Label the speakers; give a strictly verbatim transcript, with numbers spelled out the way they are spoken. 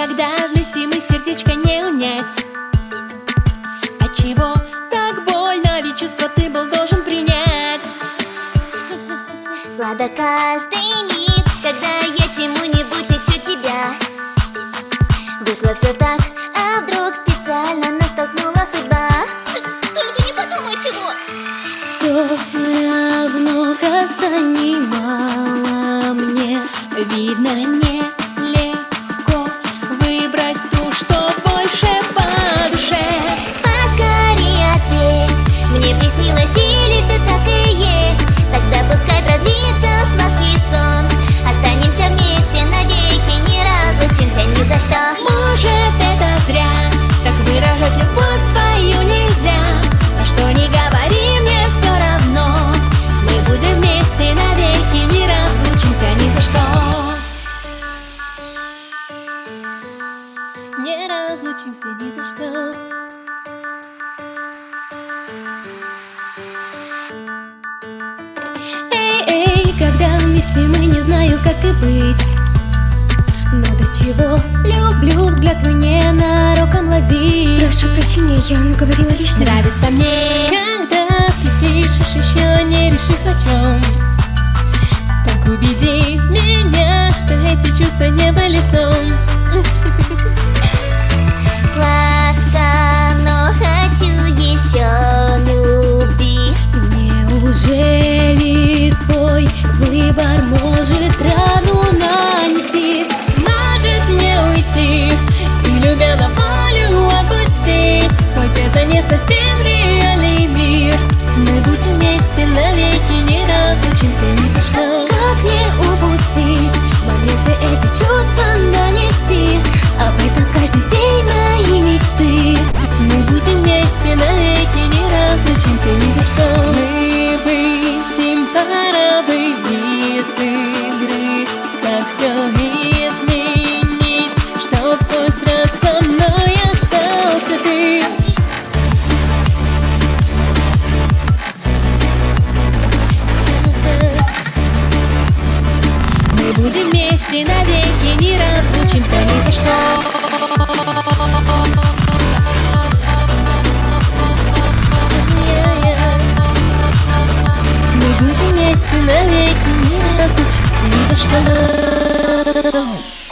Speaker 1: когда вместе мы сердечко не унять. Отчего так больно, ведь чувства ты был должен принять.
Speaker 2: Сладок каждый миг, когда я чему-нибудь учу тебя. Вышло все так, а вдруг специально нас столкнула судьба. Только не подумай чего.
Speaker 1: Все равно касаний мало мне. Видно, нелегко выбрать ту, что больше по душе.
Speaker 2: Поскорее ответь, мне приснилось или все так и есть? Тогда пускай продлится сладкий сон. Останемся вместе навеки, не разлучимся ни за что.
Speaker 1: Может, это зря, так выражать любовь свою нельзя. А что не говори, мне все равно. Мы будем вместе навеки, не разлучимся ни за что. Не разлучимся ни за что. Эй, эй, когда вместе мы, не знаю, как и быть. Но до чего люблю взгляд твой ненароком ловить.
Speaker 3: Прошу прощения, я наговорила лишнего.
Speaker 1: Нравится мне, когда ты пишешь, еще не решив о чем. Так убеди меня, что эти чувства не были сном.
Speaker 2: Сладко, но хочу еще любви.
Speaker 1: Неужели твой выбор может рану нанести? Может мне уйти и, любя на волю, отпустить? Хоть это не совсем реальный мир, мы будем вместе навеки, не разлучимся ни за что. Как не упустить моменты, эти чувства донести? Об этом каждый день моей мечты. Мы будем вместе навеки, не разлучимся ни за что. Мы выйдем пора выйти из игры. Как все изменить, чтоб хоть раз со мной остался ты. Мы будем вместе навеки, не разлучимся ни за что. Мы будем вместе навеки, не разлучимся ни за что.